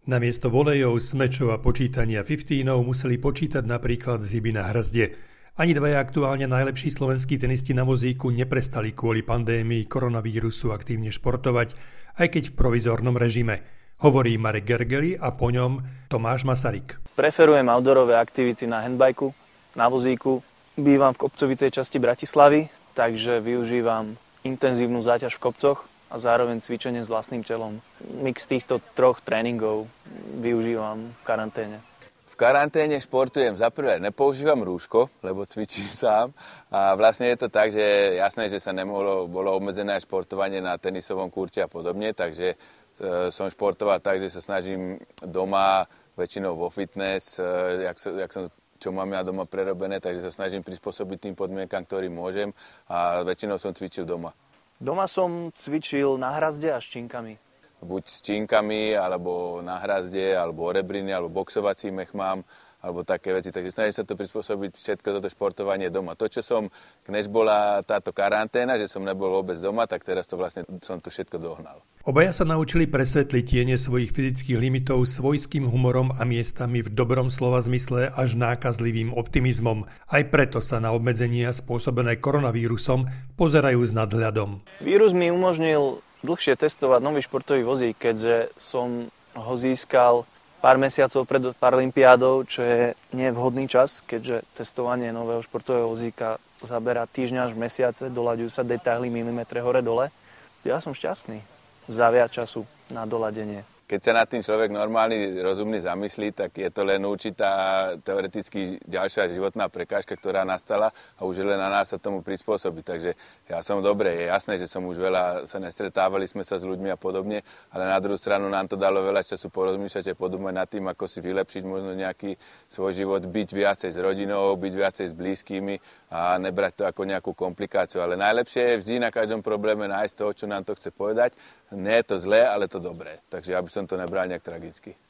Namiesto volejov, smečov a počítania 15 museli počítať napríklad zhyby na hrazde. Ani dvaja aktuálne najlepší slovenskí tenisti na vozíku neprestali kvôli pandémii koronavírusu aktívne športovať, aj keď v provizornom režime. Hovorí Marek Gergely a po ňom Tomáš Masaryk. Preferujem outdoorové aktivity na handbajku, na vozíku. Bývam v kopcovitej časti Bratislavy, takže využívam intenzívnu záťaž v kopcoch a zároveň cvičenie s vlastným telom. Mix týchto troch tréningov využívam v karanténe. V karanténe športujem. Za prvé nepoužívam rúško, lebo cvičím sám. A vlastne je to tak, že jasné, že sa bolo obmedzené športovanie na tenisovom kurte a podobne, takže som športoval tak, že sa snažím doma, väčšinou vo fitness, čo mám ja doma prerobené, takže sa snažím prispôsobiť tým podmienkam, ktorým môžem a väčšinou som cvičil doma. Doma som cvičil na hrazde a s činkami. Buď s činkami, alebo na hrazde, alebo orebriny, alebo boxovací mech mám, alebo také veci. Takže snažím sa to prispôsobiť všetko toto športovanie doma. To, čo než bola táto karanténa, že som nebol vôbec doma, tak teraz som to všetko dohnal. Obaja sa naučili presvetliť tiene svojich fyzických limitov svojským humorom a miestami v dobrom slova zmysle až nákazlivým optimizmom. Aj preto sa na obmedzenia spôsobené koronavírusom pozerajú s nadhľadom. Vírus mi umožnil dlhšie testovať nový športový vozík, keďže som ho získal pár mesiacov pred Paralympiádou, čo je nevhodný čas, keďže testovanie nového športového vozíka zaberá týždňa až mesiace, doľaďujú sa detaily milimetre hore-dole. Ja som šťastný za viac času na doladenie. Keď sa nad tým človek normálny, rozumný zamyslí, tak je to len určitá teoreticky ďalšia životná prekážka, ktorá nastala a už je len na nás sa tomu prispôsobiť. Takže ja som dobre, je jasné, že som už veľa sa nestretávali sme sa s ľuďmi a podobne, ale na druhú stranu nám to dalo veľa času porozmýšľať a podúmať nad tým, ako si vylepšiť možno nejaký svoj život, byť viacej s rodinou, byť viacej s blízkymi a nebrať to ako nejakú komplikáciu. Ale najlepšie je vždy na každom probléme nájsť to, čo nám to chce povedať. Nie je to zlé, ale to dobré. Takže ja by som to nebral nejak tragicky.